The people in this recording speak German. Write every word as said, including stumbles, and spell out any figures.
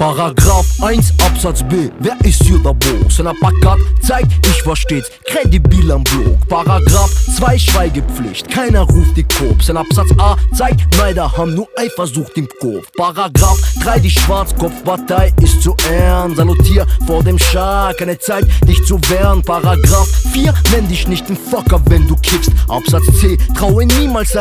Paragraph eins Absatz B, wer ist hier der Boss? In der Plakat zeigt, ich versteh's, kredibil am Blog. Paragraph zwei Schweigepflicht, keiner ruft die Cops. In Absatz A zeigt, Neider haben nur Eifersucht im Kopf. Paragraph drei, die Schwarzkopfpartei ist zu ehren. Salutier vor dem Schar, keine Zeit, dich zu wehren. Paragraph vier, nenn dich nicht ein Fucker, wenn du kickst. Absatz C, traue niemals